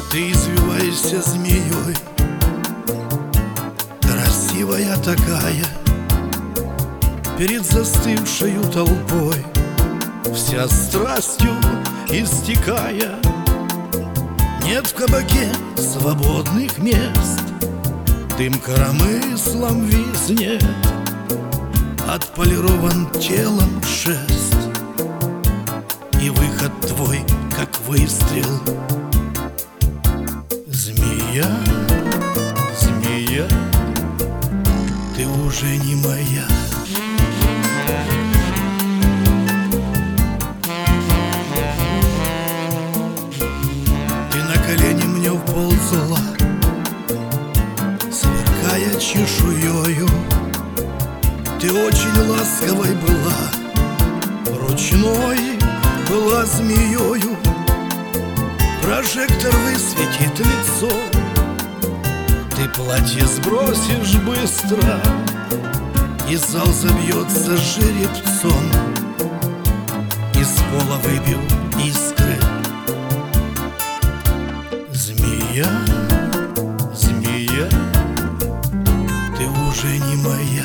Ты извиваешься змеей, красивая такая, перед застывшей толпой, вся страстью истекая. Нет в кабаке свободных мест, дым коромыслом виснет, отполирован телом шест, и выход твой, как выстрел. Змея, змея, ты уже не моя. Ты на колени мне вползла, сверкая чешуёю. Ты очень ласковой была, ручной была змеёю. Прожектор высветит лицо, ты платье сбросишь быстро, и зал забьется жеребцом. Из пола выбил искры. Змея, змея, ты уже не моя.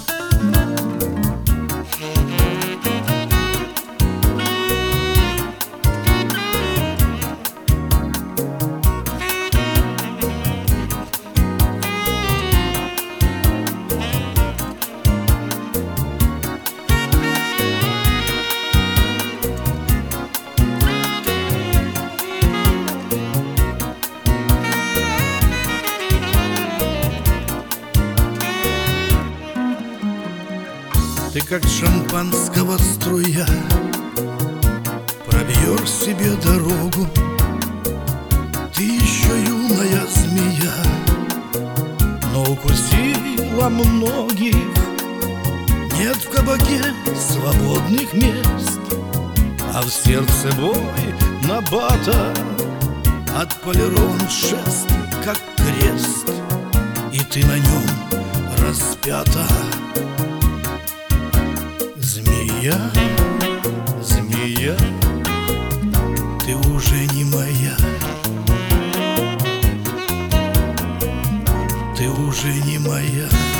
Ты как шампанского струя, пробьешь себе дорогу. Ты еще юная змея, но укусила многих. Нет в кабаке свободных мест, а в сердце бой набата. Отполирован шест, как крест, и ты на нем распята. Змея, змея, ты уже не моя. Ты уже не моя.